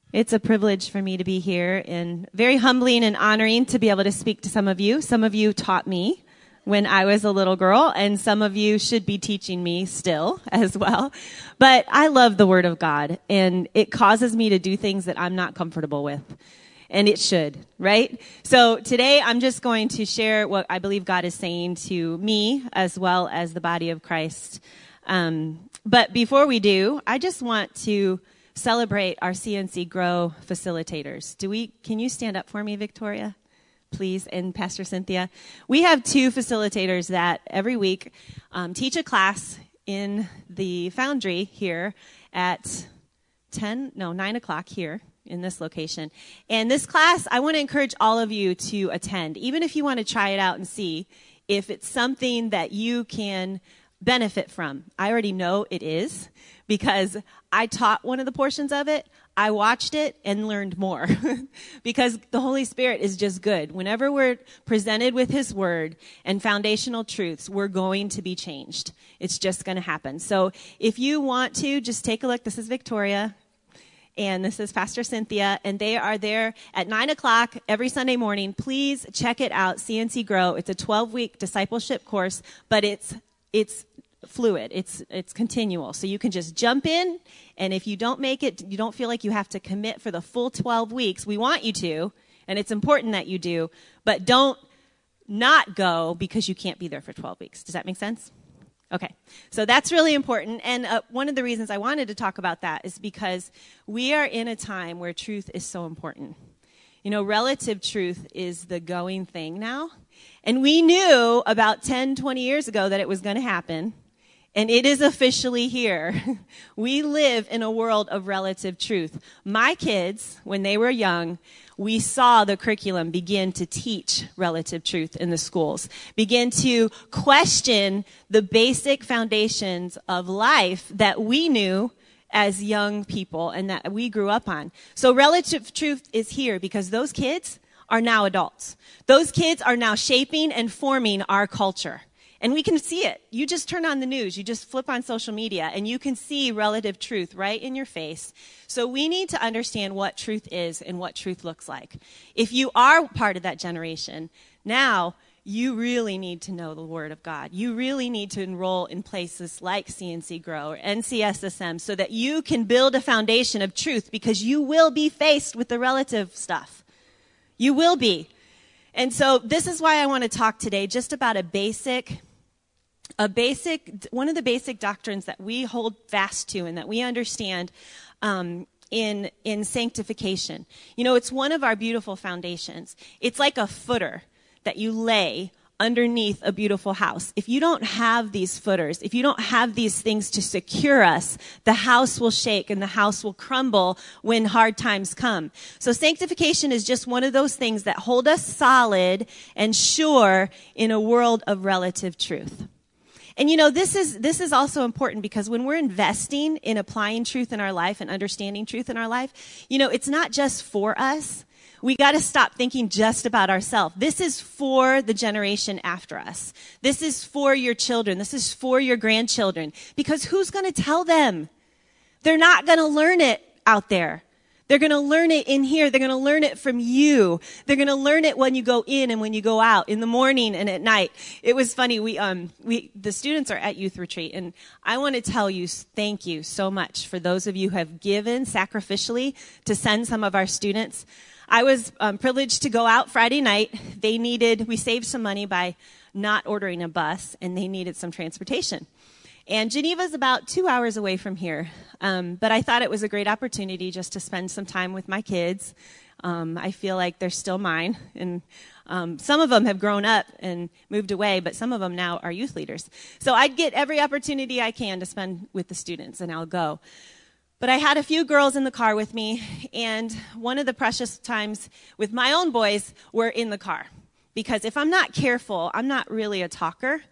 It's a privilege for me to be here, and very humbling and honoring to be able to speak to some of you. Some of you taught me when I was a little girl, and some of you should be teaching me still as well. But I love the Word of God, and it causes me to do things that I'm not comfortable with. And it should, right? So today I'm just going to share what I believe God is saying to me as well as the body of Christ. But before we do, I just want to celebrate our CNC Grow facilitators. Can you stand up for me, Victoria, please, and Pastor Cynthia? We have two facilitators that every week teach a class in the Foundry here at 9 o'clock here in this location. And this class, I want to encourage all of you to attend, even if you want to try it out and see if it's something that you can benefit from. I already know it is, because I taught one of the portions of it. I watched it and learned more because the Holy Spirit is just good. Whenever we're presented with His Word and foundational truths, we're going to be changed. It's just going to happen. So if you want to, just take a look. This is Victoria, and this is Pastor Cynthia, and they are there at 9 o'clock every Sunday morning. Please check it out, CNC Grow. It's a 12-week discipleship course, but it's fluid. It's continual. So you can just jump in, and if you don't make it, you don't feel like you have to commit for the full 12 weeks. We want you to, and it's important that you do, but don't not go because you can't be there for 12 weeks. Does that make sense? Okay. So that's really important. And one of the reasons I wanted to talk about that is because we are in a time where truth is so important. You know, relative truth is the going thing now. And we knew about 10, 20 years ago that it was going to happen. And it is officially here. We live in a world of relative truth. My kids, when they were young, we saw the curriculum begin to teach relative truth in the schools, begin to question the basic foundations of life that we knew as young people and that we grew up on. So relative truth is here because those kids are now adults. Those kids are now shaping and forming our culture. And we can see it. You just turn on the news. You just flip on social media, and you can see relative truth right in your face. So we need to understand what truth is and what truth looks like. If you are part of that generation, now you really need to know the Word of God. You really need to enroll in places like CNC Grow or NCSSM so that you can build a foundation of truth, because you will be faced with the relative stuff. You will be. And so this is why I want to talk today just about one of the basic doctrines that we hold fast to and that we understand in sanctification. You know, it's one of our beautiful foundations. It's like a footer that you lay underneath a beautiful house. If you don't have these footers, if you don't have these things to secure us, the house will shake and the house will crumble when hard times come. So sanctification is just one of those things that hold us solid and sure in a world of relative truth. And you know, this is also important because when we're investing in applying truth in our life and understanding truth in our life, you know, it's not just for us. We got to stop thinking just about ourselves. This is for the generation after us. This is for your children. This is for your grandchildren. Because who's going to tell them? They're not going to learn it out there. They're going to learn it in here. They're going to learn it from you. They're going to learn it when you go in and when you go out, in the morning and at night. It was funny. The students are at youth retreat, and I want to tell you thank you so much for those of you who have given sacrificially to send some of our students. I was privileged to go out Friday night. We saved some money by not ordering a bus, and they needed some transportation. And Geneva's about 2 hours away from here. But I thought it was a great opportunity just to spend some time with my kids. I feel like they're still mine. And some of them have grown up and moved away, but some of them now are youth leaders. So I'd get every opportunity I can to spend with the students, and I'll go. But I had a few girls in the car with me, and one of the precious times with my own boys were in the car. Because if I'm not careful, I'm not really a talker.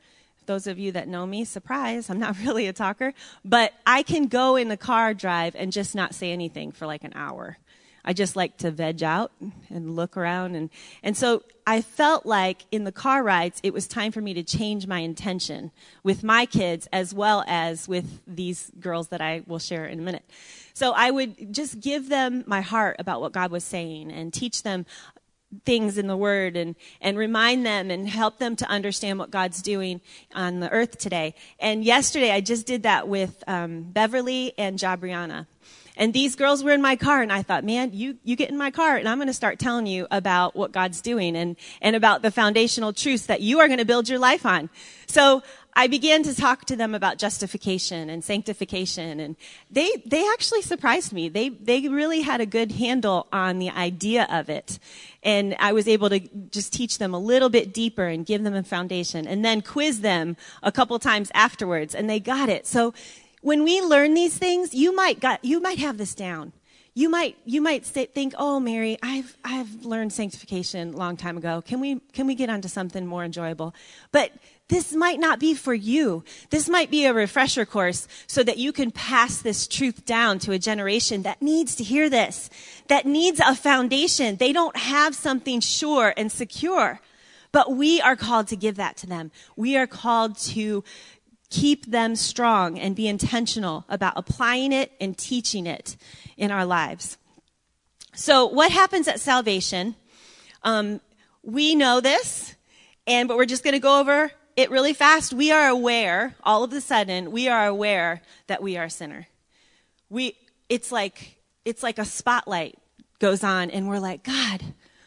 those of you that know me, surprise, I'm not really a talker, but I can go in the car drive and just not say anything for like an hour. I just like to veg out and look around. And so I felt like in the car rides, it was time for me to change my intention with my kids as well as with these girls that I will share in a minute. So I would just give them my heart about what God was saying and teach them things in the Word and remind them and help them to understand what God's doing on the earth today. And yesterday I just did that with Beverly and Jabriana. And these girls were in my car, and I thought, man, you get in my car, and I'm going to start telling you about what God's doing and about the foundational truths that you are going to build your life on. So I began to talk to them about justification and sanctification, and they actually surprised me. They really had a good handle on the idea of it. And I was able to just teach them a little bit deeper and give them a foundation, and then quiz them a couple times afterwards, and they got it. So when we learn these things, you might have this down. You might think, oh, Mary, I've learned sanctification a long time ago. Can we get onto something more enjoyable? But this might not be for you. This might be a refresher course so that you can pass this truth down to a generation that needs to hear this, that needs a foundation. They don't have something sure and secure, but we are called to give that to them. We are called to keep them strong and be intentional about applying it and teaching it in our lives. So what happens at salvation? We know this, but we're just going to go over it really fast. We are aware, all of a sudden, we are aware that we are a sinner. It's like a spotlight goes on, and we're like, God,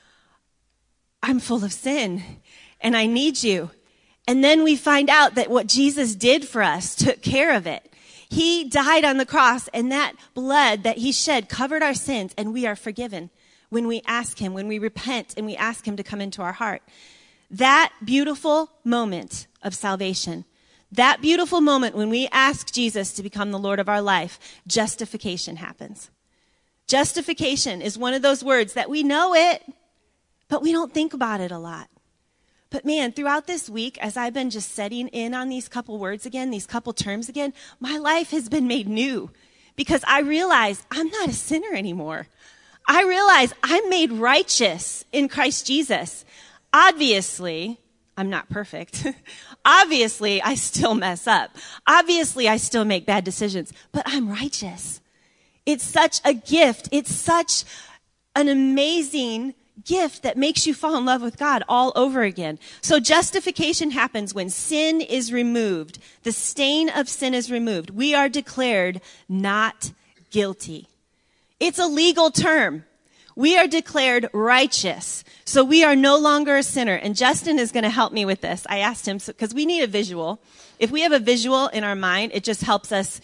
I'm full of sin, and I need you. And then we find out that what Jesus did for us took care of it. He died on the cross, and that blood that he shed covered our sins, and we are forgiven when we ask him, when we repent, and we ask him to come into our heart. That beautiful moment of salvation, that beautiful moment when we ask Jesus to become the Lord of our life, justification happens. Justification is one of those words that we know it, but we don't think about it a lot. But man, throughout this week, as I've been just setting in on these couple words again, these couple terms again, my life has been made new because I realize I'm not a sinner anymore. I realize I'm made righteous in Christ Jesus. Obviously, I'm not perfect. Obviously, I still mess up. Obviously, I still make bad decisions, but I'm righteous. It's such a gift. It's such an amazing gift that makes you fall in love with God all over again. So justification happens when sin is removed. The stain of sin is removed. We are declared not guilty. It's a legal term. We are declared righteous. So we are no longer a sinner. And Justin is going to help me with this. I asked him, because we need a visual. If we have a visual in our mind, it just helps us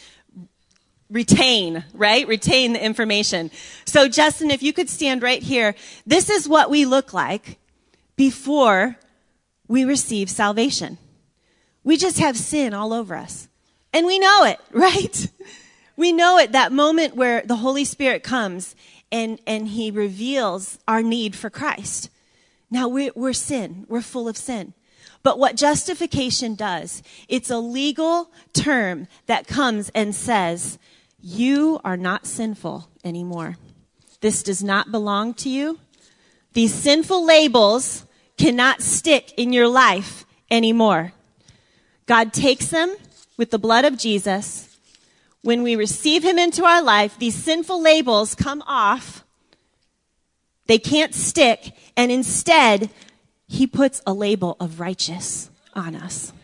retain the information. So Justin, if you could stand right here. This is what we look like before we receive salvation. We just have sin all over us. And we know it, right? We know it, that moment where the Holy Spirit comes and he reveals our need for Christ. Now we're sin. We're full of sin. But what justification does, it's a legal term that comes and says, you are not sinful anymore. This does not belong to you. These sinful labels cannot stick in your life anymore. God takes them with the blood of Jesus. When we receive him into our life, these sinful labels come off. They can't stick. And instead, he puts a label of righteous on us.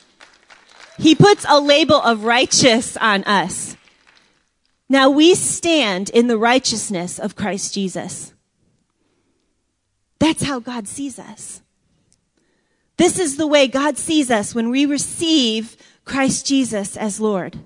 He puts a label of righteous on us. Now we stand in the righteousness of Christ Jesus. That's how God sees us. This is the way God sees us when we receive Christ Jesus as Lord.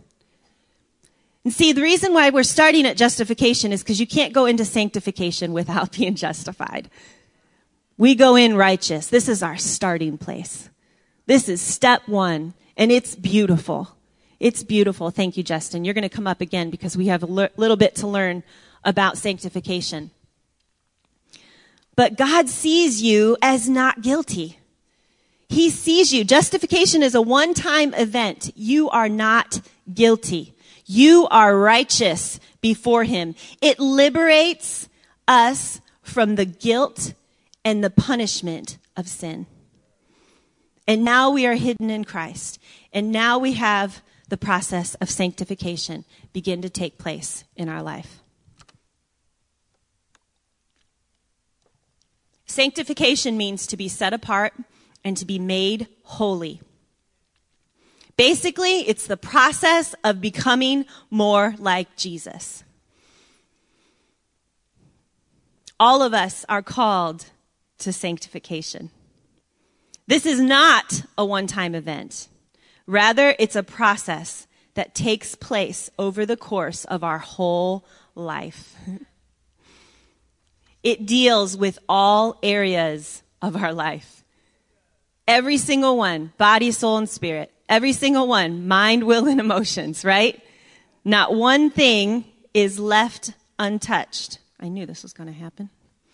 And see, the reason why we're starting at justification is because you can't go into sanctification without being justified. We go in righteous. This is our starting place. This is step one, and it's beautiful. It's beautiful. Thank you, Justin. You're going to come up again because we have a little bit to learn about sanctification. But God sees you as not guilty. He sees you. Justification is a one-time event. You are not guilty. You are righteous before him. It liberates us from the guilt and the punishment of sin. And now we are hidden in Christ. And now we have the process of sanctification begin to take place in our life. Sanctification means to be set apart and to be made holy. Basically, it's the process of becoming more like Jesus. All of us are called to sanctification. This is not a one-time event. Rather, it's a process that takes place over the course of our whole life. It deals with all areas of our life. Every single one, body, soul, and spirit. Every single one, mind, will, and emotions, right? Not one thing is left untouched. I knew this was going to happen.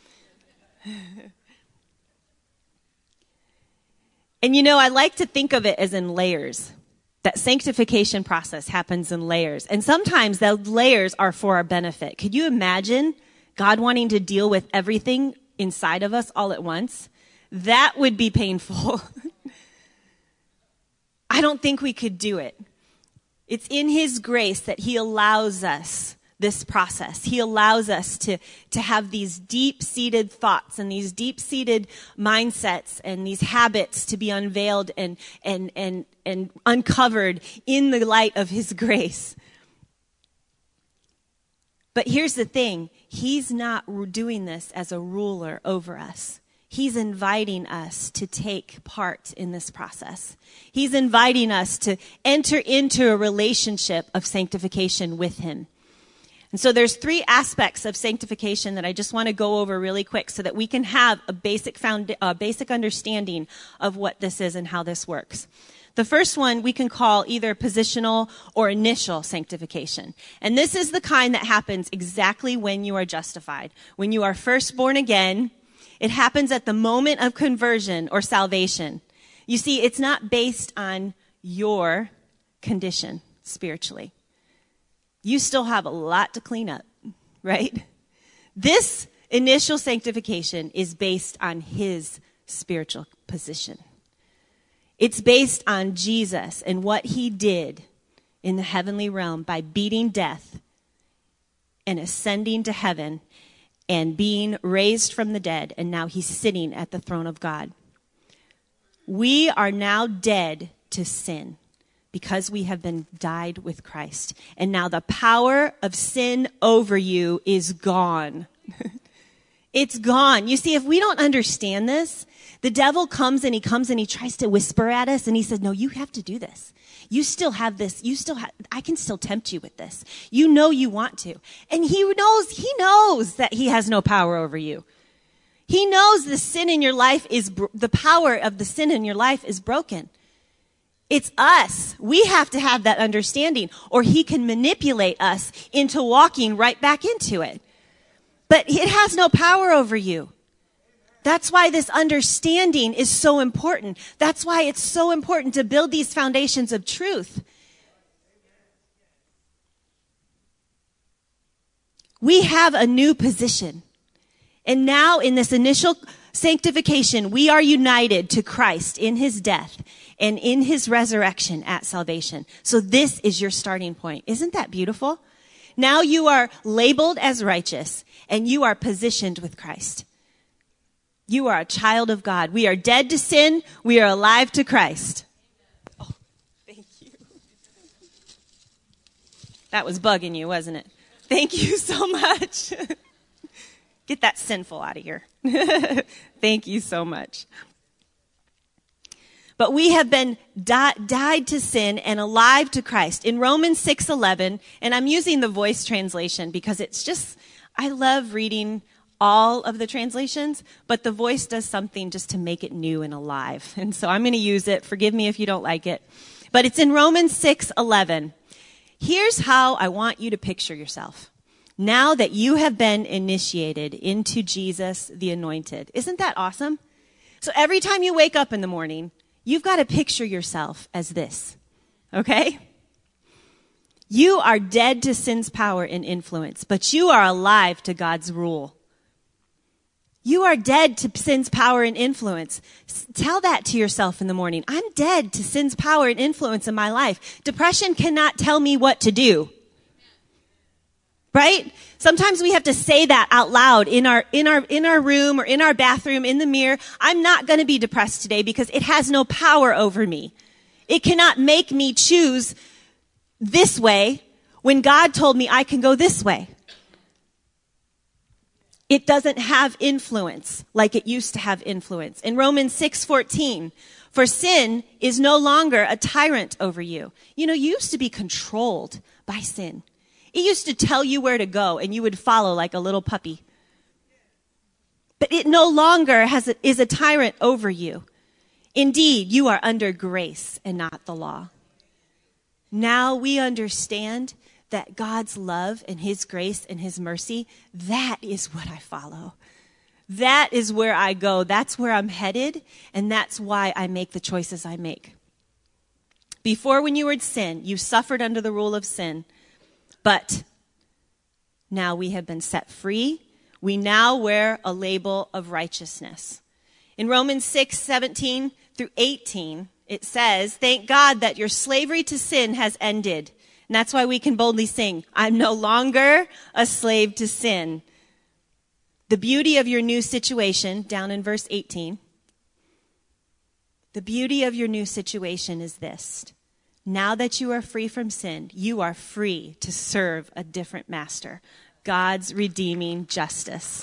And you know, I like to think of it as in layers. That sanctification process happens in layers. And sometimes those layers are for our benefit. Could you imagine God wanting to deal with everything inside of us all at once? That would be painful. I don't think we could do it. It's in his grace that he allows us this process. He allows us to have these deep-seated thoughts and these deep-seated mindsets and these habits to be unveiled and uncovered in the light of his grace. But here's the thing. He's not doing this as a ruler over us. He's inviting us to take part in this process. He's inviting us to enter into a relationship of sanctification with him. And so there's 3 aspects of sanctification that I just want to go over really quick so that we can have a basic understanding of what this is and how this works. The first one we can call either positional or initial sanctification. And this is the kind that happens exactly when you are justified. When you are first born again, it happens at the moment of conversion or salvation. You see, it's not based on your condition spiritually. You still have a lot to clean up, right? This initial sanctification is based on his spiritual position. It's based on Jesus and what he did in the heavenly realm by beating death and ascending to heaven and being raised from the dead, and now he's sitting at the throne of God. We are now dead to sin because we have been died with Christ. And now the power of sin over you is gone. It's gone. You see, if we don't understand this, the devil comes and he tries to whisper at us and he says, no, you have to do this. You still have this. I can still tempt you with this. You know you want to. And he knows that he has no power over you. He knows the sin in your life the power of the sin in your life is broken. It's us. We have to have that understanding, or he can manipulate us into walking right back into it. But it has no power over you. That's why this understanding is so important. That's why it's so important to build these foundations of truth. We have a new position. And now in this initial sanctification, we are united to Christ in his death and in his resurrection at salvation. So this is your starting point. Isn't that beautiful? Now you are labeled as righteous and you are positioned with Christ. You are a child of God. We are dead to sin. We are alive to Christ. Oh, thank you. That was bugging you, wasn't it? Thank you so much. Get that sinful out of here. Thank you so much. But we have been died to sin and alive to Christ. In Romans 6:11, and I'm using the Voice translation because it's just, I love reading all of the translations, but the Voice does something just to make it new and alive. And so I'm going to use it. Forgive me if you don't like it. But it's in Romans 6:11. Here's how I want you to picture yourself. Now that you have been initiated into Jesus the Anointed. Isn't that awesome? So every time you wake up in the morning, you've got to picture yourself as this, okay? You are dead to sin's power and influence, but you are alive to God's rule. You are dead to sin's power and influence. Tell that to yourself in the morning. I'm dead to sin's power and influence in my life. Depression cannot tell me what to do. Right? Sometimes we have to say that out loud in our room or in our bathroom, in the mirror. I'm not going to be depressed today because it has no power over me. It cannot make me choose this way when God told me I can go this way. It doesn't have influence like it used to have influence. In Romans 6:14, for sin is no longer a tyrant over you. You used to be controlled by sin. It used to tell you where to go and you would follow like a little puppy. But it no longer is a tyrant over you. Indeed, you are under grace and not the law. Now we understand that God's love and his grace and his mercy, that is what I follow. That is where I go. That's where I'm headed. And that's why I make the choices I make. Before, when you were in sin, you suffered under the rule of sin. But now we have been set free. We now wear a label of righteousness. In Romans 6:17 through 18, it says, thank God that your slavery to sin has ended. And that's why we can boldly sing, I'm no longer a slave to sin. The beauty of your new situation, down in verse 18, the beauty of your new situation is this. Now that you are free from sin, you are free to serve a different master, God's redeeming justice.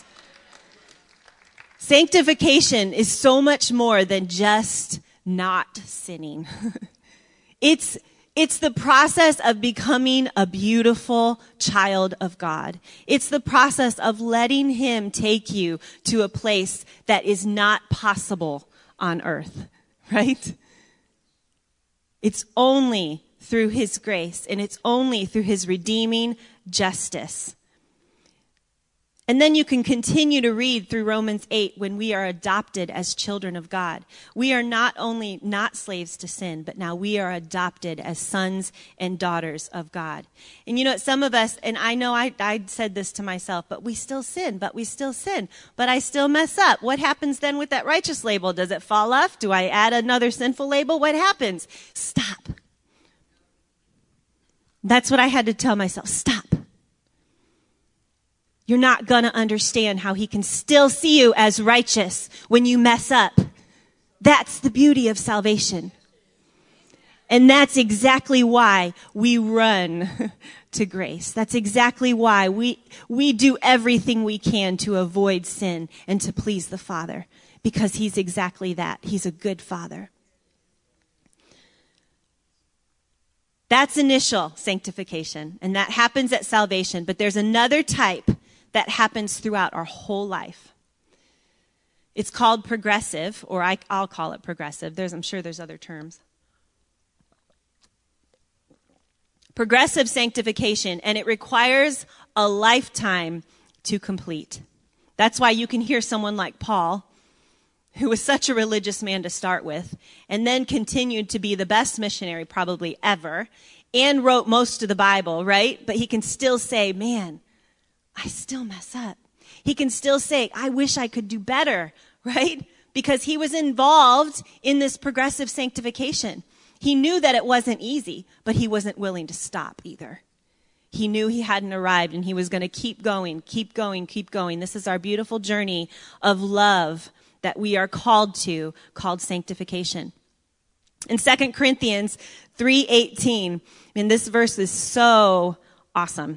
Sanctification is so much more than just not sinning. It's the process of becoming a beautiful child of God. It's the process of letting him take you to a place that is not possible on earth, right? It's only through his grace and it's only through his redeeming justice. And then you can continue to read through Romans 8 when we are adopted as children of God. We are not only not slaves to sin, but now we are adopted as sons and daughters of God. And some of us, and I know I said this to myself, but we still sin, but I still mess up. What happens then with that righteous label? Does it fall off? Do I add another sinful label? What happens? Stop. That's what I had to tell myself. Stop. You're not going to understand how he can still see you as righteous when you mess up. That's the beauty of salvation. And that's exactly why we run to grace. That's exactly why we do everything we can to avoid sin and to please the Father. Because he's exactly that. He's a good Father. That's initial sanctification. And that happens at salvation. But there's another type that happens throughout our whole life. It's called progressive, or I'll call it progressive. I'm sure there's other terms. Progressive sanctification, and it requires a lifetime to complete. That's why you can hear someone like Paul, who was such a religious man to start with, and then continued to be the best missionary probably ever, and wrote most of the Bible, right? But he can still say, man, I still mess up. He can still say, I wish I could do better, right? Because he was involved in this progressive sanctification. He knew that it wasn't easy, but he wasn't willing to stop either. He knew he hadn't arrived and he was going to keep going, keep going, keep going. This is our beautiful journey of love that we are called to, called sanctification. In 2 Corinthians 3:18, and this verse is so awesome.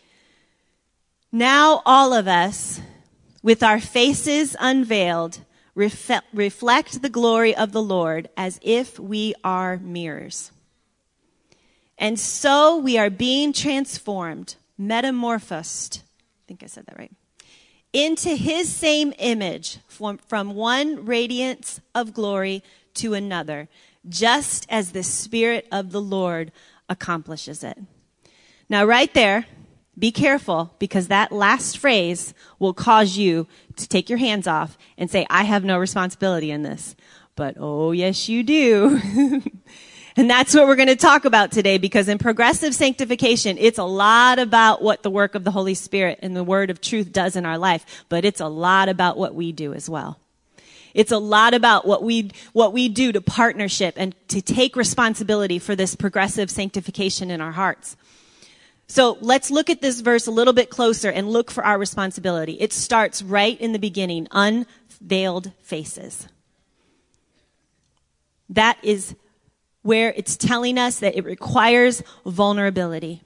Now all of us, with our faces unveiled, reflect the glory of the Lord as if we are mirrors. And so we are being transformed, metamorphosed, I think I said that right, into his same image from one radiance of glory to another, just as the Spirit of the Lord accomplishes it. Now right there, be careful, because that last phrase will cause you to take your hands off and say, I have no responsibility in this. But oh, yes, you do. And that's what we're going to talk about today, because in progressive sanctification, it's a lot about what the work of the Holy Spirit and the word of truth does in our life, but it's a lot about what we do as well. It's a lot about what we do to partnership and to take responsibility for this progressive sanctification in our hearts. So let's look at this verse a little bit closer and look for our responsibility. It starts right in the beginning, unveiled faces. That is where it's telling us that it requires vulnerability.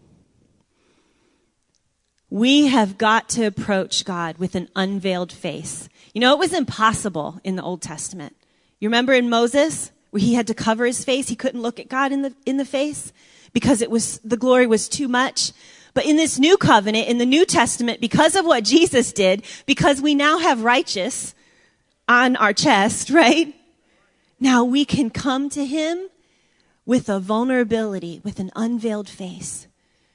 We have got to approach God with an unveiled face. You know, it was impossible in the Old Testament. You remember in Moses, where he had to cover his face? He couldn't look at God in the face because the glory was too much. But in this new covenant, in the New Testament, because of what Jesus did, because we now have righteous on our chest, right? Now we can come to him with a vulnerability, with an unveiled face.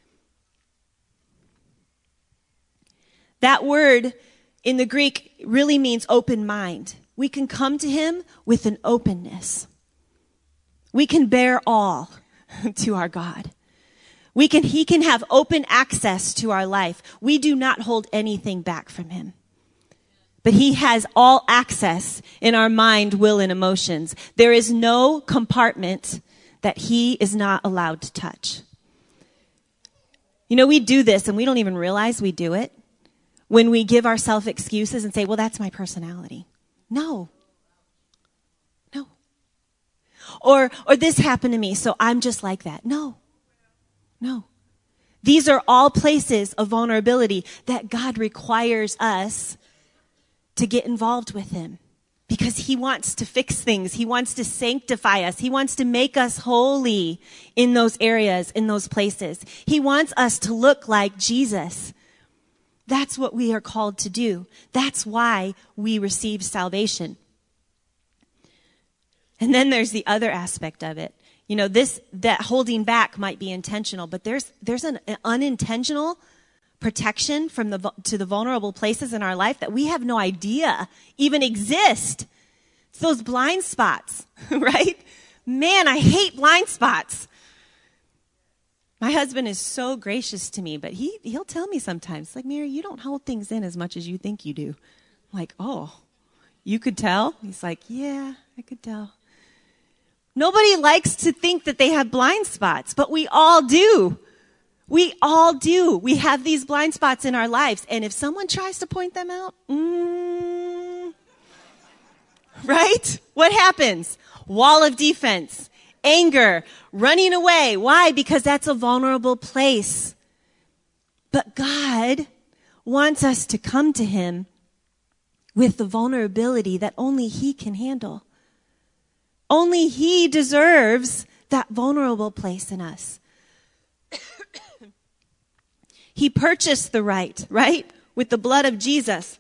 That word in the Greek really means open mind. We can come to him with an openness. We can bear all to our God. He can have open access to our life. We do not hold anything back from him. But he has all access in our mind, will, and emotions. There is no compartment that he is not allowed to touch. You know, we do this and we don't even realize we do it when we give ourselves excuses and say, well, that's my personality. No. Or this happened to me, so I'm just like that. No. These are all places of vulnerability that God requires us to get involved with him. Because he wants to fix things. He wants to sanctify us. He wants to make us holy in those areas, in those places. He wants us to look like Jesus. That's what we are called to do. That's why we receive salvation. And then there's the other aspect of it. You know, that holding back might be intentional, but there's an unintentional protection to the vulnerable places in our life that we have no idea even exist. It's those blind spots, right? Man, I hate blind spots. My husband is so gracious to me, but he'll tell me sometimes, like, Mary, you don't hold things in as much as you think you do. I'm like, oh, you could tell? He's like, yeah, I could tell. Nobody likes to think that they have blind spots, but we all do. We all do. We have these blind spots in our lives. And if someone tries to point them out, right? What happens? Wall of defense, anger, running away. Why? Because that's a vulnerable place. But God wants us to come to him with the vulnerability that only he can handle. Only he deserves that vulnerable place in us. He purchased the right? With the blood of Jesus.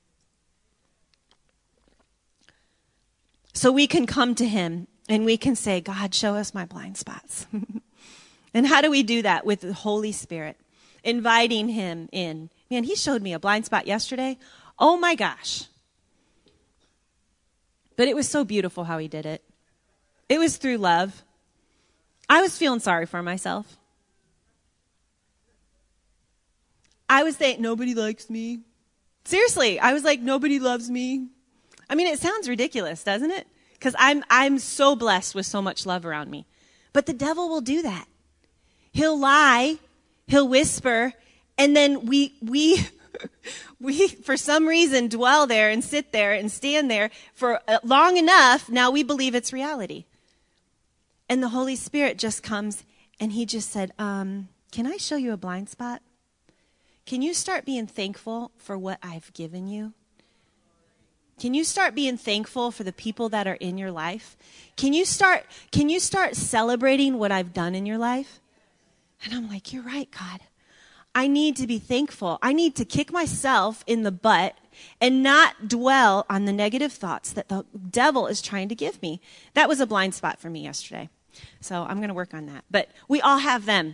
So we can come to him and we can say, God, show us my blind spots. And how do we do that? With the Holy Spirit. Inviting him in. Man, he showed me a blind spot yesterday. Oh my gosh. But it was so beautiful how he did it. It was through love. I was feeling sorry for myself. I was saying, nobody likes me. Seriously, I was like, nobody loves me. I mean, it sounds ridiculous, doesn't it? Because I'm so blessed with so much love around me. But the devil will do that. He'll lie, he'll whisper, and then we for some reason dwell there and sit there and stand there for long enough. Now we believe it's reality. And the Holy Spirit just comes and he just said, can I show you a blind spot? Can you start being thankful for what I've given you? Can you start being thankful for the people that are in your life? Can you start celebrating what I've done in your life? And I'm like, you're right, God. I need to be thankful. I need to kick myself in the butt and not dwell on the negative thoughts that the devil is trying to give me. That was a blind spot for me yesterday. So I'm going to work on that. But we all have them.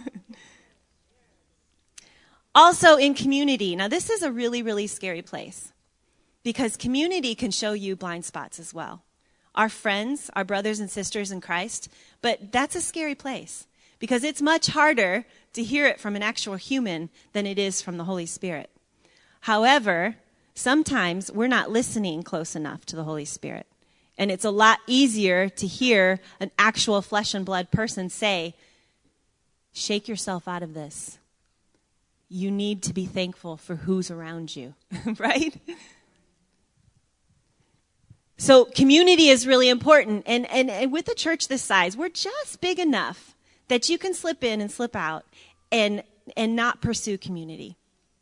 Also in community. Now this is a really, really scary place because community can show you blind spots as well. our friends, our brothers and sisters in Christ, but that's a scary place because it's much harder to hear it from an actual human than it is from the Holy Spirit. However, sometimes we're not listening close enough to the Holy Spirit. And it's a lot easier to hear an actual flesh and blood person say, shake yourself out of this. You need to be thankful for who's around you, right? So community is really important. And with a church this size, we're just big enough that you can slip in and slip out and not pursue community.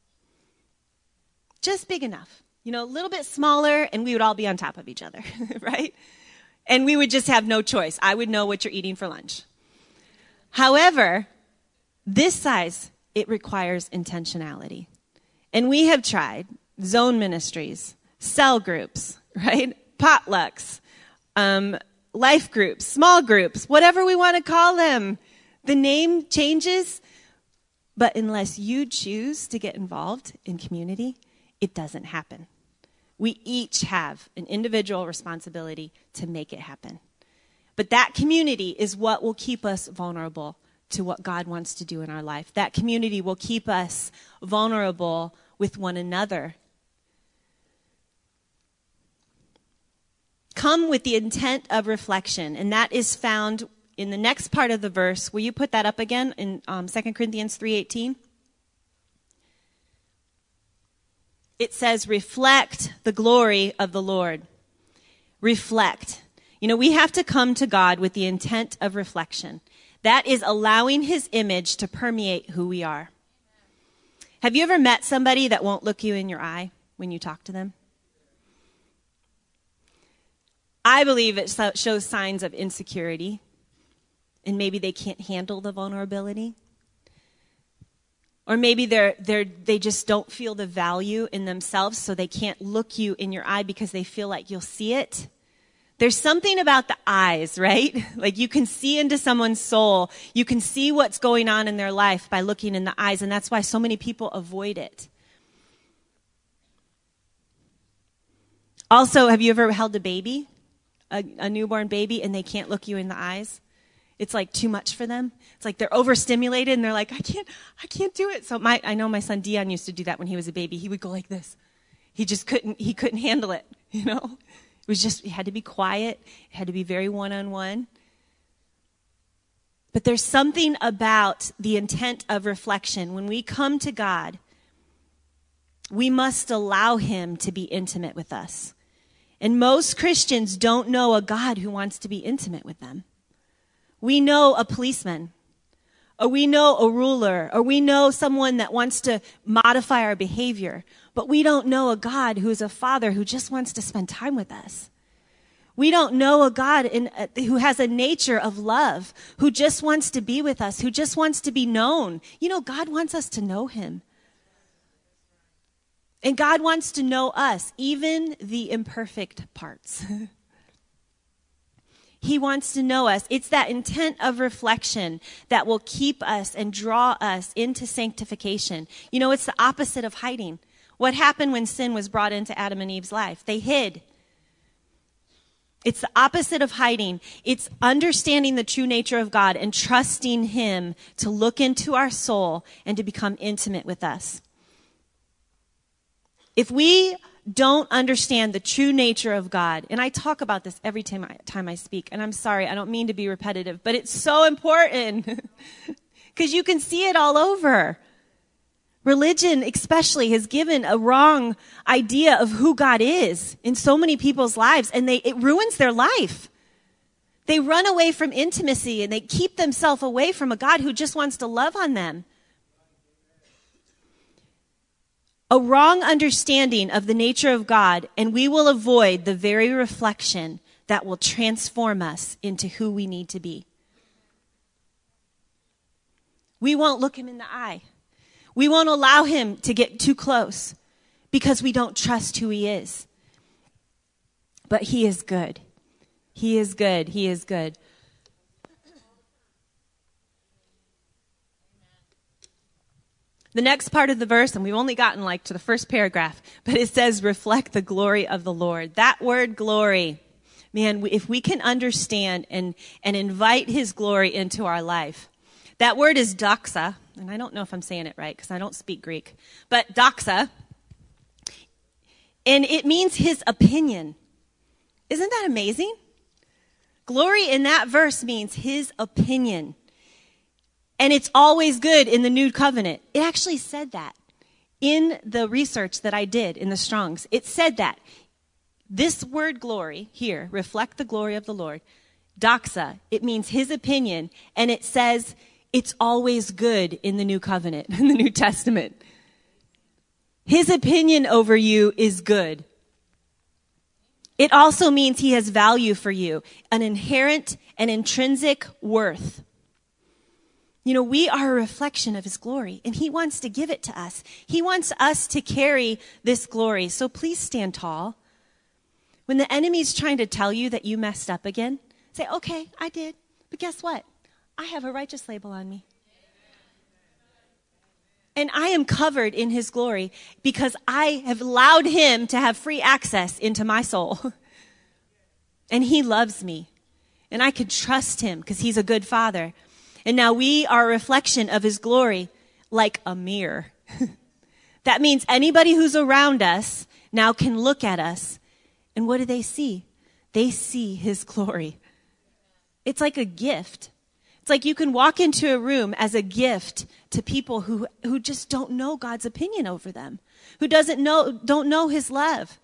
Just big enough. You know, a little bit smaller, and we would all be on top of each other, right? And we would just have no choice. I would know what you're eating for lunch. However, this size, it requires intentionality. And we have tried zone ministries, cell groups, right? Potlucks, life groups, small groups, whatever we want to call them. The name changes, but unless you choose to get involved in community, it doesn't happen. We each have an individual responsibility to make it happen. But that community is what will keep us vulnerable to what God wants to do in our life. That community will keep us vulnerable with one another. Come with the intent of reflection, and that is found in the next part of the verse. Will you put that up again in 2 Corinthians 3:18? It says, reflect the glory of the Lord. Reflect. You know, we have to come to God with the intent of reflection. That is allowing his image to permeate who we are. Have you ever met somebody that won't look you in your eye when you talk to them? I believe it shows signs of insecurity, and maybe they can't handle the vulnerability. Or maybe they just don't feel the value in themselves, so they can't look you in your eye because they feel like you'll see it. There's something about the eyes, right? Like you can see into someone's soul. You can see what's going on in their life by looking in the eyes, and that's why so many people avoid it. Also, have you ever held a baby, a newborn baby, and they can't look you in the eyes? It's like too much for them. It's like they're overstimulated and they're like, I can't do it. So I know my son Dion used to do that when he was a baby. He would go like this. He couldn't handle it, you know? It had to be quiet. It had to be very one-on-one. But there's something about the intent of reflection. When we come to God, we must allow him to be intimate with us. And most Christians don't know a God who wants to be intimate with them. We know a policeman, or we know a ruler, or we know someone that wants to modify our behavior, but we don't know a God who's a father who just wants to spend time with us. We don't know a God who has a nature of love, who just wants to be with us, who just wants to be known. You know, God wants us to know him. And God wants to know us, even the imperfect parts. He wants to know us. It's that intent of reflection that will keep us and draw us into sanctification. You know, it's the opposite of hiding. What happened when sin was brought into Adam and Eve's life? They hid. It's the opposite of hiding. It's understanding the true nature of God and trusting him to look into our soul and to become intimate with us. If we don't understand the true nature of God, and I talk about this every time I speak, and I'm sorry, I don't mean to be repetitive, but it's so important because you can see it all over. Religion especially has given a wrong idea of who God is in so many people's lives, and it ruins their life. They run away from intimacy, and they keep themselves away from a God who just wants to love on them. A wrong understanding of the nature of God, and we will avoid the very reflection that will transform us into who we need to be. We won't look him in the eye. We won't allow him to get too close because we don't trust who he is. But he is good. He is good. He is good. The next part of the verse, and we've only gotten to the first paragraph, but it says, reflect the glory of the Lord. That word glory Man, if we can understand and invite his glory into our life. That word is doxa, and I don't know if I'm saying it right because I don't speak Greek, but doxa, and it means his opinion. Isn't that amazing? Glory in that verse means his opinion. And it's always good in the New Covenant. It actually said that in the research that I did in the Strong's. It said that. This word glory here, reflect the glory of the Lord, doxa, it means his opinion, and it says it's always good in the New Covenant, in the New Testament. His opinion over you is good. It also means he has value for you, an inherent and intrinsic worth. You know, we are a reflection of his glory, and he wants to give it to us. He wants us to carry this glory. So please stand tall. When the enemy's trying to tell you that you messed up again, say, okay, I did. But guess what? I have a righteous label on me. And I am covered in his glory because I have allowed him to have free access into my soul. And he loves me. And I can trust him because he's a good father. And now we are a reflection of his glory like a mirror. That means anybody who's around us now can look at us. And what do they see? They see his glory. It's like a gift. It's like you can walk into a room as a gift to people who just don't know God's opinion over them, who don't know his love.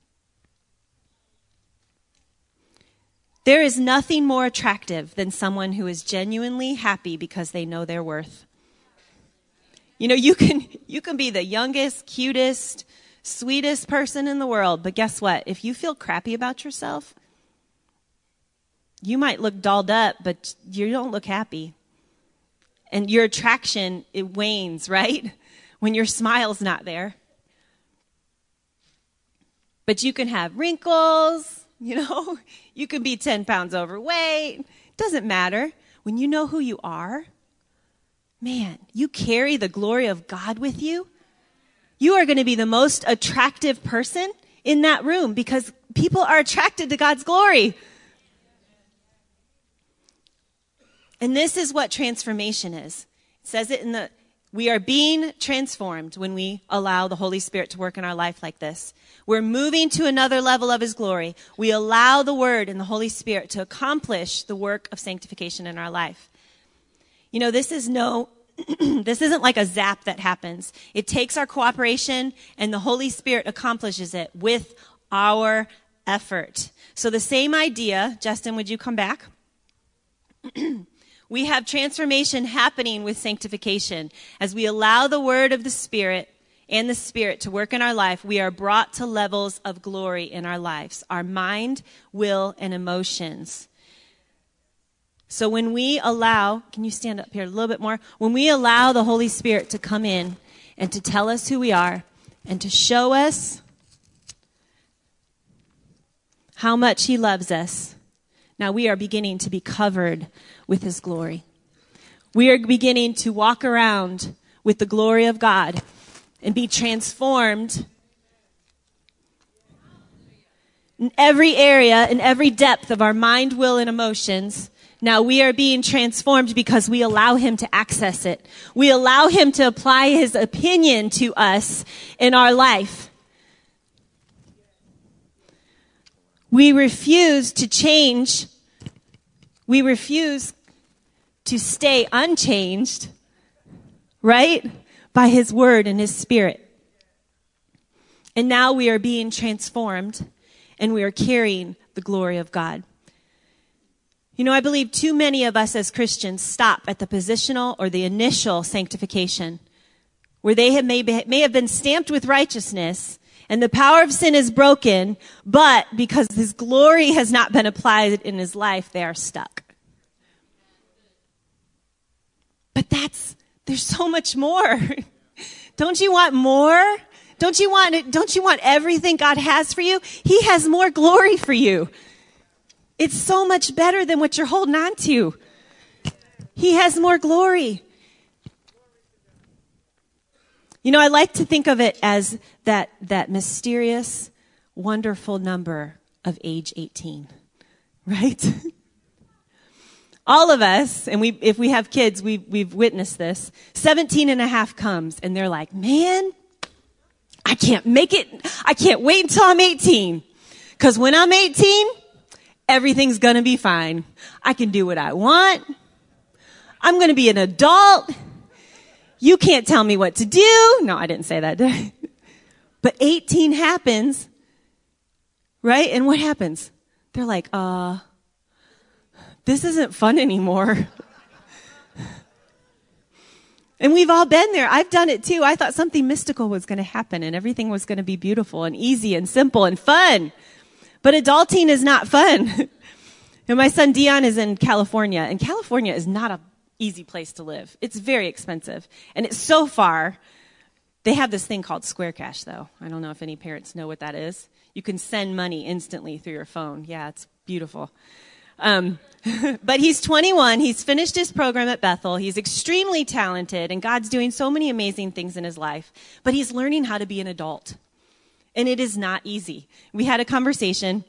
There is nothing more attractive than someone who is genuinely happy because they know their worth. You know, you can be the youngest, cutest, sweetest person in the world, but guess what? If you feel crappy about yourself, you might look dolled up, but you don't look happy. And your attraction, it wanes, right? When your smile's not there. But you can have wrinkles, you know, you can be 10 pounds overweight. Doesn't matter. When you know who you are, man, you carry the glory of God with you. You are going to be the most attractive person in that room because people are attracted to God's glory. And this is what transformation is. It says it we are being transformed when we allow the Holy Spirit to work in our life like this. We're moving to another level of his glory. We allow the Word and the Holy Spirit to accomplish the work of sanctification in our life. You know, this isn't like a zap that happens. It takes our cooperation and the Holy Spirit accomplishes it with our effort. So the same idea, Justin, would you come back? We have transformation happening with sanctification. As we allow the word of the Spirit and the Spirit to work in our life, we are brought to levels of glory in our lives, our mind, will, and emotions. So when we allow, can you stand up here a little bit more? When we allow the Holy Spirit to come in and to tell us who we are and to show us how much he loves us, now we are beginning to be covered with his glory. We are beginning to walk around with the glory of God and be transformed in every area, in every depth of our mind, will, and emotions. Now we are being transformed because we allow him to access it. We allow him to apply his opinion to us in our life. We refuse to change. We refuse to stay unchanged, right? By his word and his Spirit. And now we are being transformed and we are carrying the glory of God. You know, I believe too many of us as Christians stop at the positional or the initial sanctification, where they may have been stamped with righteousness and the power of sin is broken, but because his glory has not been applied in his life, they are stuck. But there's so much more. Don't you want more? Don't you want everything God has for you? He has more glory for you. It's so much better than what you're holding on to. He has more glory. You know, I like to think of it as that mysterious, wonderful number of age 18. right? All of us, and if we have kids, we've witnessed this. 17 and a half comes, and they're like, man, I can't make it. I can't wait until I'm 18. Because when I'm 18, everything's going to be fine. I can do what I want. I'm going to be an adult. You can't tell me what to do. No, I didn't say that, did I? But 18 happens, right? And what happens? They're like, this isn't fun anymore. And we've all been there. I've done it too. I thought something mystical was going to happen and everything was going to be beautiful and easy and simple and fun. But adulting is not fun. And my son Dion is in California, and California is not an easy place to live. It's very expensive. And it's so far. They have this thing called Square Cash, though. I don't know if any parents know what that is. You can send money instantly through your phone. Yeah, it's beautiful. But he's 21. He's finished his program at Bethel. He's extremely talented, and God's doing so many amazing things in his life. But he's learning how to be an adult. And it is not easy. We had a conversation.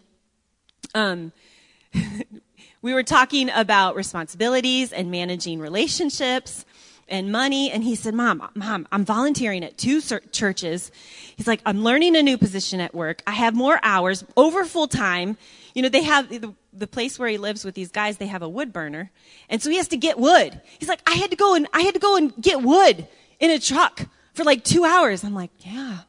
We were talking about responsibilities and managing relationships and money. And he said, Mom, I'm volunteering at 2 churches. He's like, I'm learning a new position at work. I have more hours over full time. You know, they have the place where he lives with these guys. They have a wood burner. And so he has to get wood. He's like, I had to go and get wood in a truck for like 2 hours. I'm like, yeah.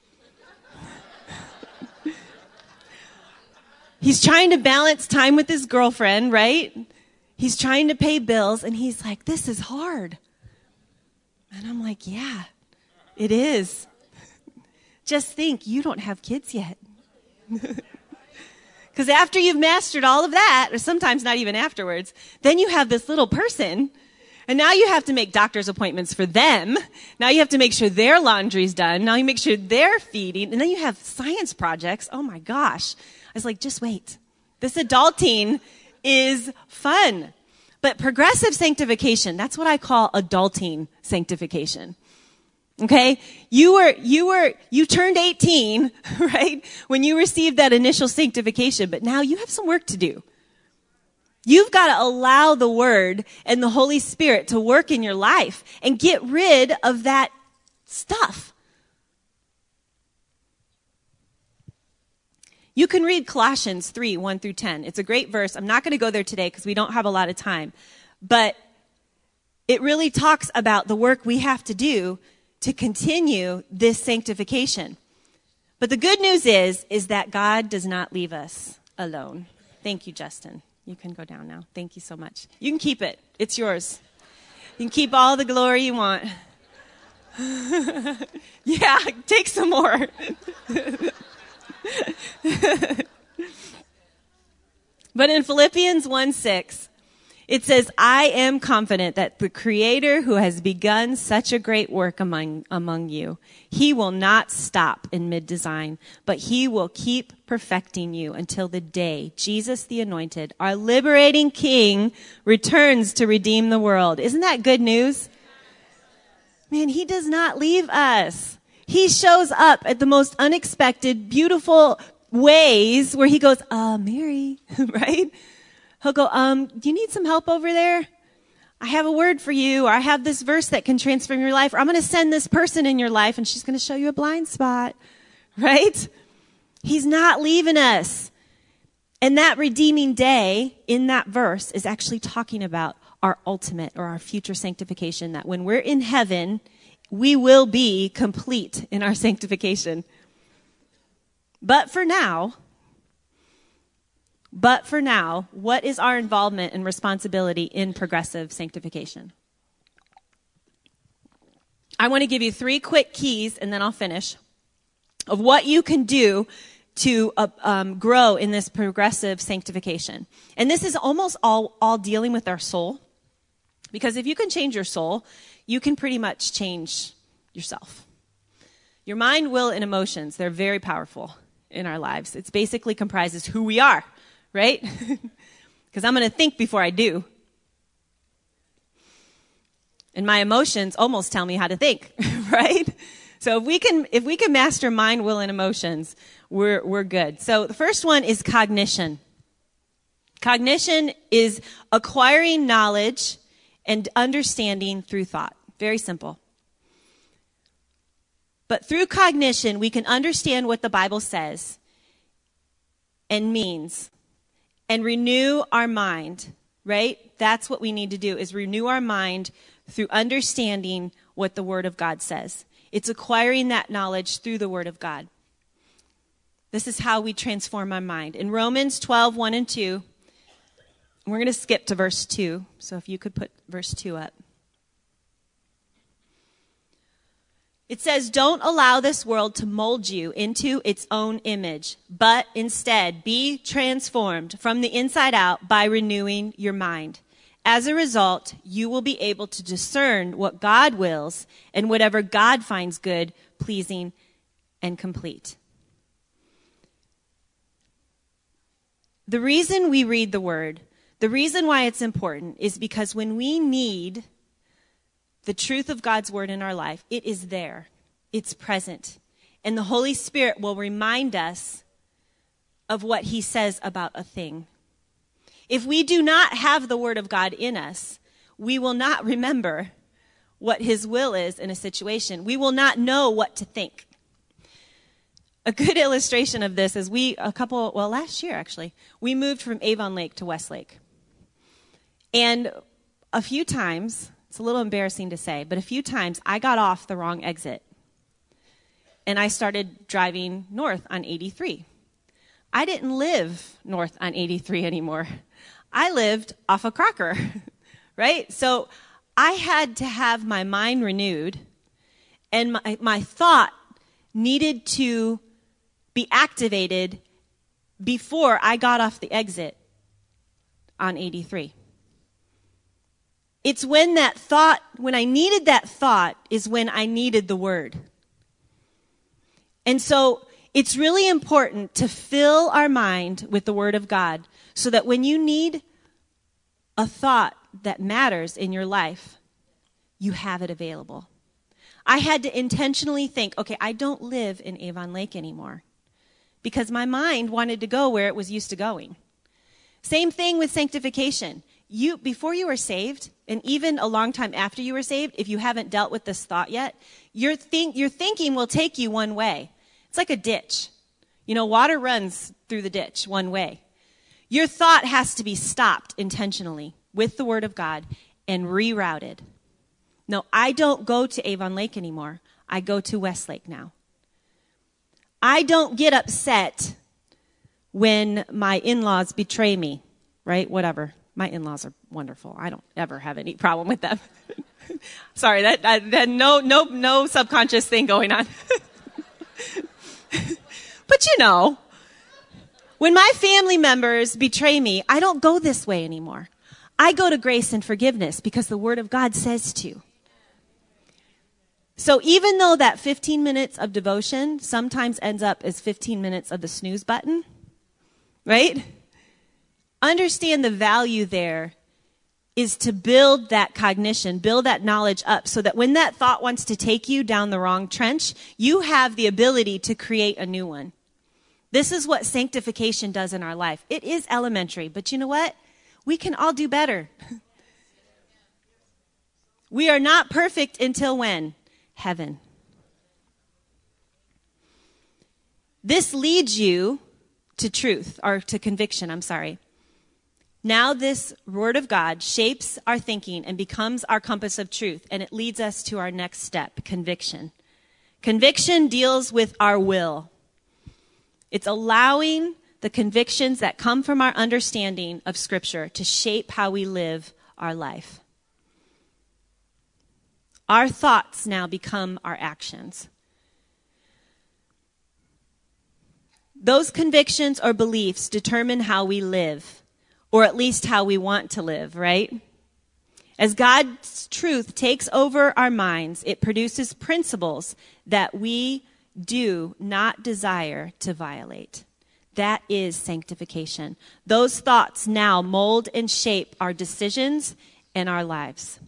He's trying to balance time with his girlfriend, right? He's trying to pay bills, and he's like, this is hard. And I'm like, yeah, it is. Just think, you don't have kids yet. Because after you've mastered all of that, or sometimes not even afterwards, then you have this little person, and now you have to make doctor's appointments for them. Now you have to make sure their laundry's done. Now you make sure they're feeding, and then you have science projects. Oh my gosh. I was like, just wait. This adulting is fun. But progressive sanctification, that's what I call adulting sanctification. Okay? You turned 18, right? When you received that initial sanctification, but now you have some work to do. You've got to allow the Word and the Holy Spirit to work in your life and get rid of that stuff. You can read Colossians 3, 1 through 10. It's a great verse. I'm not going to go there today because we don't have a lot of time. But it really talks about the work we have to do to continue this sanctification. But the good news is that God does not leave us alone. Thank you, Justin. You can go down now. Thank you so much. You can keep it. It's yours. You can keep all the glory you want. Yeah, take some more. But in Philippians 1:6, it says, I am confident that the Creator who has begun such a great work among you, he will not stop in mid-design, but he will keep perfecting you until the day Jesus the Anointed, our liberating King, returns to redeem the world. Isn't that good news? Man, he does not leave us. He shows up at the most unexpected, beautiful ways where he goes, Mary, right? He'll go, do you need some help over there? I have a word for you, or I have this verse that can transform your life, or I'm going to send this person in your life and she's going to show you a blind spot, right? He's not leaving us. And that redeeming day in that verse is actually talking about our ultimate or our future sanctification, that when we're in heaven, we will be complete in our sanctification. But for now, what is our involvement and responsibility in progressive sanctification? I want to give you 3 quick keys, and then I'll finish, of what you can do to grow in this progressive sanctification. And this is almost all dealing with our soul. Because if you can change your soul, you can pretty much change yourself. Your mind, will, and emotions, they're very powerful in our lives. It's basically comprises who we are, right? Because I'm going to think before I do. And my emotions almost tell me how to think, right? So if we can master mind, will, and emotions, we're good. So the first one is cognition. Cognition is acquiring knowledge and understanding through thought. Very simple. But through cognition, we can understand what the Bible says and means and renew our mind, right? That's what we need to do, is renew our mind through understanding what the Word of God says. It's acquiring that knowledge through the Word of God. This is how we transform our mind. In Romans 12, 1 and 2, we're going to skip to verse 2. So if you could put verse 2 up. It says, "Don't allow this world to mold you into its own image, but instead be transformed from the inside out by renewing your mind. As a result, you will be able to discern what God wills and whatever God finds good, pleasing, and complete." The reason we read the Word, the reason why it's important, is because when we need the truth of God's Word in our life, it is there. It's present. And the Holy Spirit will remind us of what He says about a thing. If we do not have the Word of God in us, we will not remember what His will is in a situation. We will not know what to think. A good illustration of this is last year actually, we moved from Avon Lake to Westlake. And a few times, it's a little embarrassing to say, but a few times I got off the wrong exit. And I started driving north on 83. I didn't live north on 83 anymore. I lived off of Crocker, right? So I had to have my mind renewed, and my thought needed to be activated before I got off the exit on 83. It's when I needed that thought is when I needed the Word. And so it's really important to fill our mind with the Word of God so that when you need a thought that matters in your life, you have it available. I had to intentionally think, okay, I don't live in Avon Lake anymore because my mind wanted to go where it was used to going. Same thing with sanctification. Before you were saved, and even a long time after you were saved, if you haven't dealt with this thought yet, your thinking will take you one way. It's like a ditch. Water runs through the ditch one way. Your thought has to be stopped intentionally with the Word of God and rerouted. No, I don't go to Avon Lake anymore. I go to Westlake now. I don't get upset when my in-laws betray me, right? Whatever. My in-laws are wonderful. I don't ever have any problem with them. Sorry, that no subconscious thing going on. But when my family members betray me, I don't go this way anymore. I go to grace and forgiveness because the Word of God says to. So even though that 15 minutes of devotion sometimes ends up as 15 minutes of the snooze button, right? Understand the value there is to build that cognition, build that knowledge up so that when that thought wants to take you down the wrong trench, you have the ability to create a new one. This is what sanctification does in our life. It is elementary, but you know what? We can all do better. We are not perfect until when? Heaven. This leads you to truth, or to conviction, Now this Word of God shapes our thinking and becomes our compass of truth, and it leads us to our next step, conviction. Conviction deals with our will. It's allowing the convictions that come from our understanding of Scripture to shape how we live our life. Our thoughts now become our actions. Those convictions or beliefs determine how we live, or at least how we want to live, right? As God's truth takes over our minds, it produces principles that we do not desire to violate. That is sanctification. Those thoughts now mold and shape our decisions and our lives.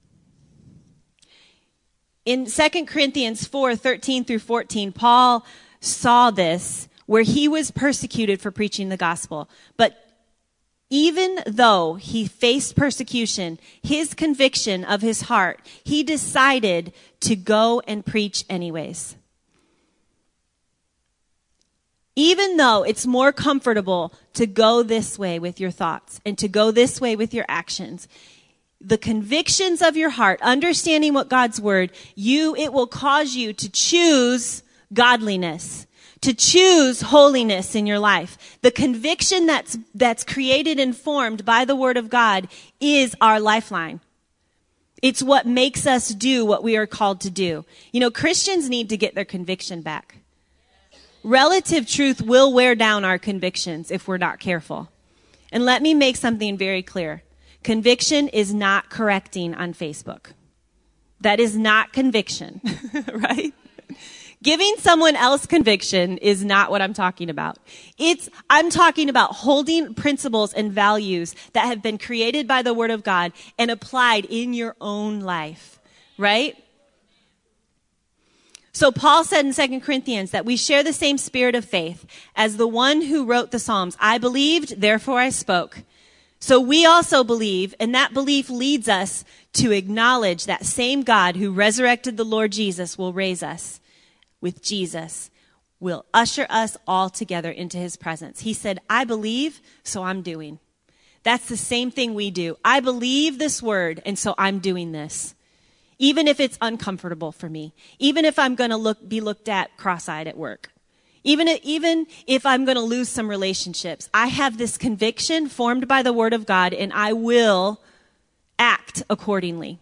In 2 Corinthians 4:13 through 14, Paul saw this where he was persecuted for preaching the gospel. But even though he faced persecution, his conviction of his heart, he decided to go and preach anyways. Even though it's more comfortable to go this way with your thoughts and to go this way with your actions, the convictions of your heart, understanding what God's word, it will cause you to choose godliness, to choose holiness in your life. The conviction that's created and formed by the word of God is our lifeline. It's what makes us do what we are called to do. You know, Christians need to get their conviction back. Relative truth will wear down our convictions if we're not careful. And let me make something very clear. Conviction is not correcting on Facebook. That is not conviction, right? Giving someone else conviction is not what I'm talking about. I'm talking about holding principles and values that have been created by the Word of God and applied in your own life, right? So Paul said in 2 Corinthians that we share the same spirit of faith as the one who wrote the Psalms. I believed, therefore I spoke. So we also believe, and that belief leads us to acknowledge that same God who resurrected the Lord Jesus will raise us with Jesus, will usher us all together into his presence. He said, I believe, so I'm doing. That's the same thing we do. I believe this word, and so I'm doing this. Even if it's uncomfortable for me. Even if I'm going to be looked at cross-eyed at work. Even if I'm going to lose some relationships. I have this conviction formed by the word of God, and I will act accordingly.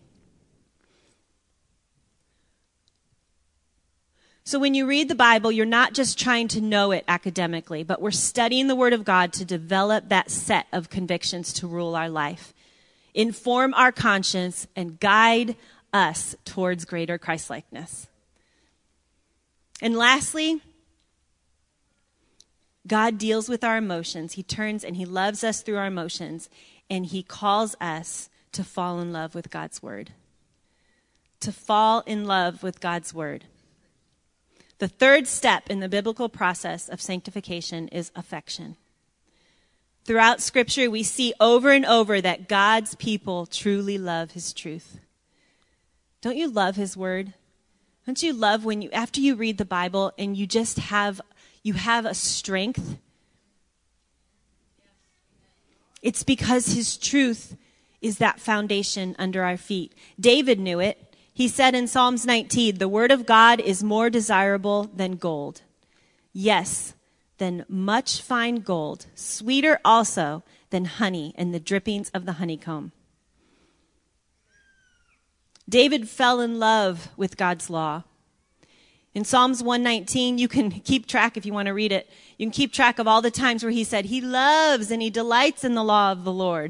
So when you read the Bible, you're not just trying to know it academically, but we're studying the Word of God to develop that set of convictions to rule our life, inform our conscience, and guide us towards greater Christ-likeness. And lastly, God deals with our emotions. He turns and he loves us through our emotions, and he calls us to fall in love with God's Word. To fall in love with God's Word. The third step in the biblical process of sanctification is affection. Throughout Scripture, we see over and over that God's people truly love his truth. Don't you love his word? Don't you love after you read the Bible and you just have a strength? It's because his truth is that foundation under our feet. David knew it. He said in Psalms 19, the word of God is more desirable than gold. Yes, than much fine gold, sweeter also than honey and the drippings of the honeycomb. David fell in love with God's law. In Psalms 119, you can keep track if you want to read it. You can keep track of all the times where he said he loves and he delights in the law of the Lord.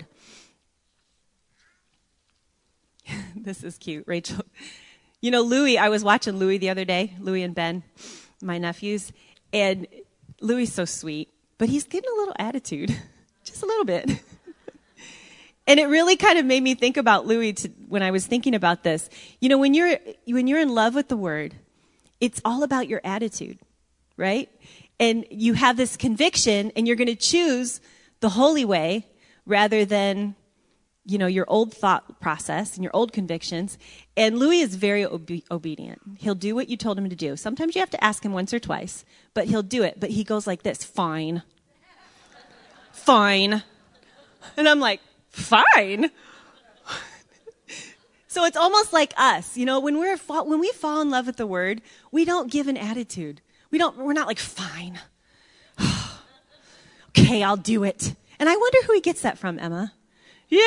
This is cute, Rachel. You know, Louis, I was watching Louis the other day, Louis and Ben, my nephews, and Louis is so sweet, but he's getting a little attitude, just a little bit. And it really kind of made me think about Louis when I was thinking about this. You know, when you're in love with the word, it's all about your attitude, right? And you have this conviction, and you're going to choose the holy way rather than, you know, your old thought process and your old convictions. And Louis is very obedient. He'll do what you told him to do. Sometimes you have to ask him once or twice, but he'll do it. But he goes like this, fine. Fine. And I'm like, fine. So it's almost like us, you know, when we fall in love with the word, we don't give an attitude. We're not like, fine. Okay, I'll do it. And I wonder who he gets that from, Emma. Yeah.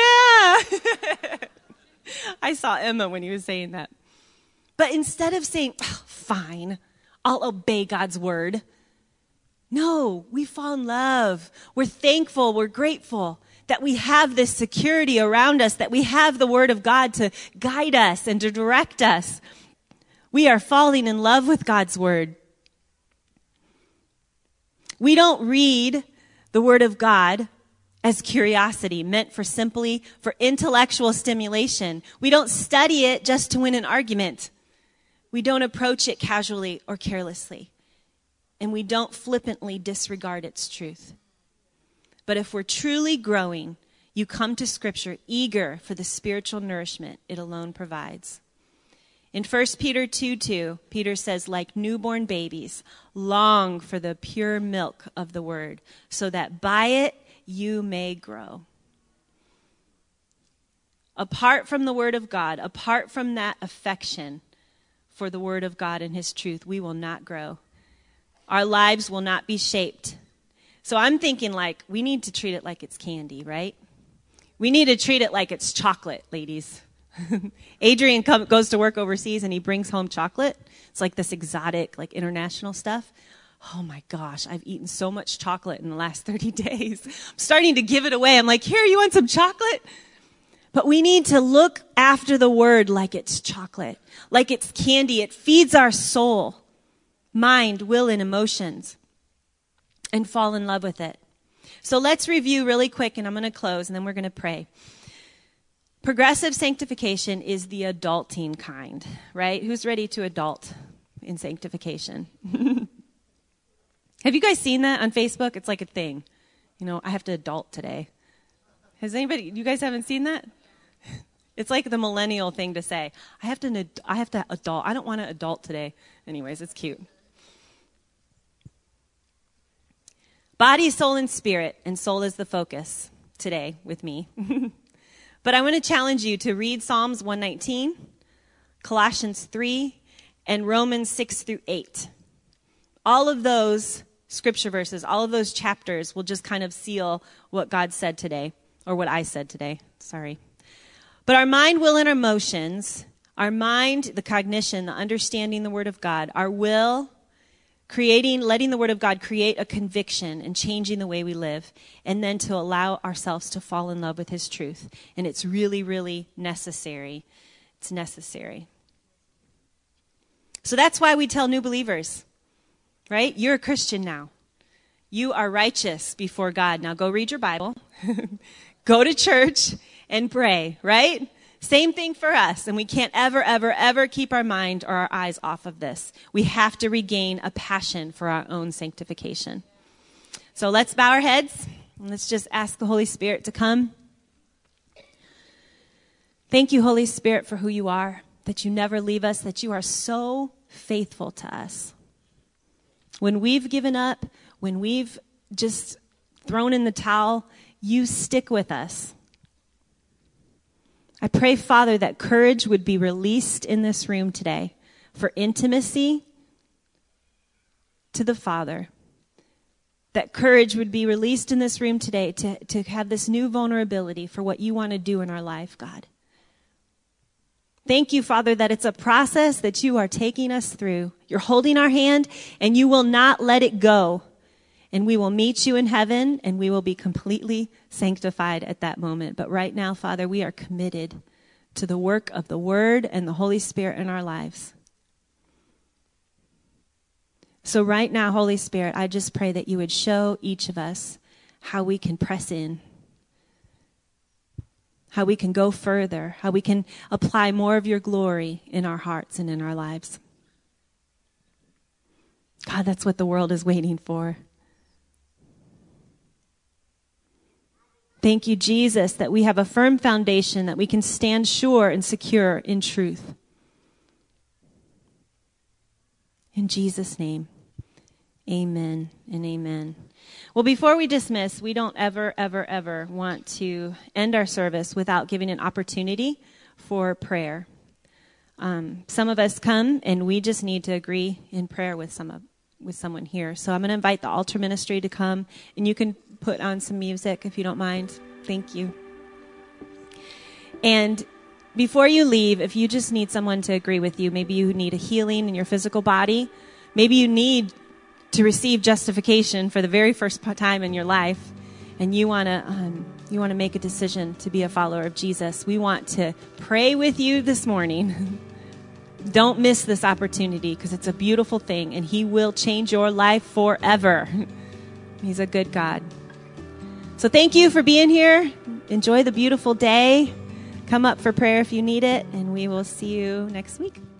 I saw Emma when he was saying that. But instead of saying, fine, I'll obey God's word. No, we fall in love. We're thankful. We're grateful that we have this security around us, that we have the word of God to guide us and to direct us. We are falling in love with God's word. We don't read the word of God as curiosity, meant for intellectual stimulation. We don't study it just to win an argument. We don't approach it casually or carelessly. and we don't flippantly disregard its truth. But if we're truly growing, you come to Scripture eager for the spiritual nourishment it alone provides. In 1 Peter 2:2, Peter says, like newborn babies, long for the pure milk of the word, so that by it you may grow. Apart from the word of God, apart from that affection for the word of God and his truth, we will not grow. Our lives will not be shaped. So I'm thinking like we need to treat it like it's candy, right? We need to treat it like it's chocolate, ladies. Adrian goes to work overseas and he brings home chocolate. It's like this exotic, like international stuff. Oh my gosh, I've eaten so much chocolate in the last 30 days. I'm starting to give it away. I'm like, here, you want some chocolate? But we need to look after the word like it's chocolate, like it's candy. It feeds our soul, mind, will, and emotions, and fall in love with it. So let's review really quick, and I'm going to close, and then we're going to pray. Progressive sanctification is the adulting kind, right? Who's ready to adult in sanctification? Have you guys seen that on Facebook? It's like a thing. You know, I have to adult today. Has anybody, you guys haven't seen that? It's like the millennial thing to say. I have to adult. I don't want to adult today. Anyways, it's cute. Body, soul, and spirit, and soul is the focus today with me. But I want to challenge you to read Psalms 119, Colossians 3, and Romans 6 through 8. All of those scripture verses, all of those chapters will just kind of seal what God said today, or what I said today. Sorry. But our mind, will, and our emotions, our mind, the cognition, the understanding the Word of God, our will, letting the Word of God create a conviction and changing the way we live, and then to allow ourselves to fall in love with His truth. And it's really, really necessary. It's necessary. So that's why we tell new believers, right? You're a Christian now. You are righteous before God. Now go read your Bible, go to church, and pray, right? Same thing for us, and we can't ever, ever, ever keep our mind or our eyes off of this. We have to regain a passion for our own sanctification. So let's bow our heads, and let's just ask the Holy Spirit to come. Thank you, Holy Spirit, for who you are, that you never leave us, that you are so faithful to us. When we've given up, when we've just thrown in the towel, you stick with us. I pray, Father, that courage would be released in this room today for intimacy to the Father. That courage would be released in this room today to have this new vulnerability for what you want to do in our life, God. Thank you, Father, that it's a process that you are taking us through. You're holding our hand, and you will not let it go. And we will meet you in heaven, and we will be completely sanctified at that moment. But right now, Father, we are committed to the work of the Word and the Holy Spirit in our lives. So right now, Holy Spirit, I just pray that you would show each of us how we can press in, how we can go further, how we can apply more of your glory in our hearts and in our lives. God, that's what the world is waiting for. Thank you, Jesus, that we have a firm foundation, that we can stand sure and secure in truth. In Jesus' name, amen and amen. Well, before we dismiss, we don't ever, ever, ever want to end our service without giving an opportunity for prayer. Some of us come and we just need to agree in prayer with someone here. So I'm going to invite the altar ministry to come, and you can put on some music if you don't mind. Thank you. And before you leave, if you just need someone to agree with you, maybe you need a healing in your physical body, maybe you need to receive justification for the very first time in your life, and you want to make a decision to be a follower of Jesus, we want to pray with you this morning. Don't miss this opportunity, because it's a beautiful thing, and He will change your life forever. He's a good God. So thank you for being here. Enjoy the beautiful day. Come up for prayer if you need it, and we will see you next week.